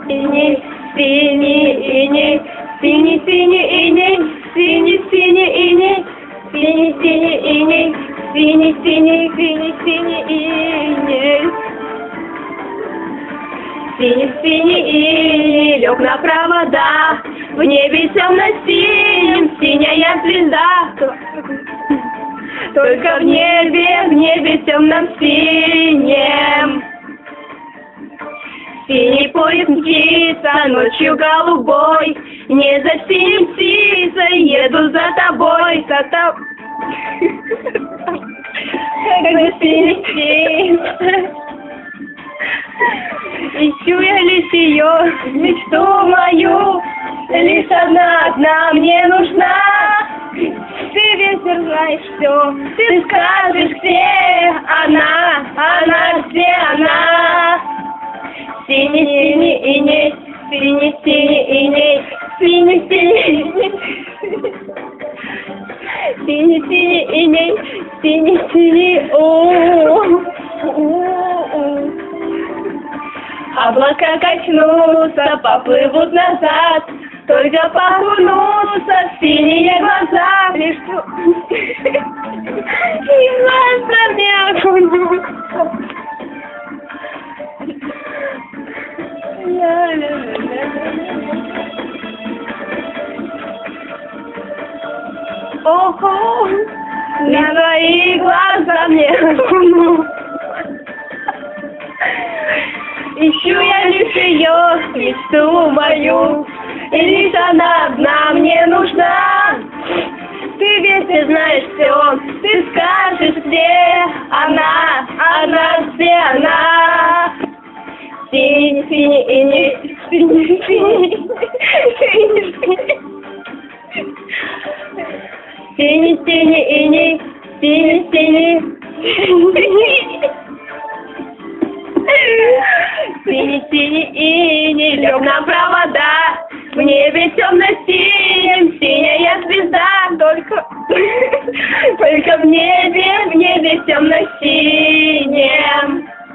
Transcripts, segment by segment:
иней, синий иней, синий-синий иней, синий-синий иней, синий-синий иней, синий-синий, синий-синий иней. Синий-синий иней лег на провода, в небе темно-синем синяя звезда. Только в небе темно-синем. Синий поезд мчится ночью голубой, не за синим птицей еду за тобой, за тобой. Как за синей птицей. Ищу я лишь ее, мечту мою, лишь одна мне нужна. Ты ветер знаешь все, ты скажешь, где она, где она. Синий-синий иней, синий-синий иней, синий-синий иней, синий-синий иней, синий-синий Облака качнутся, поплывут назад, только похнутся в синие глаза. Лишь глаза не окунутся. Ого, на твои глаза мне окунутся. Ищу я лишь ее, мечту мою, и лишь она одна мне нужна. Ты ведь знаешь все, ты скажешь, где она, где она. Синий-синий иней, синий-синий, синий-синий иней, синий-синий. Синий-синий иней лег на провода, в небе темно-синем синяя звезда. Только в небе темно-синем.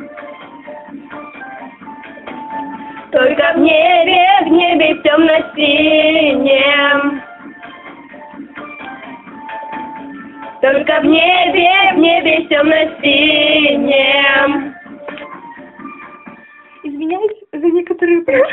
Только в небе темно-синем. Только в небе темно-синем. Извиняюсь за некоторые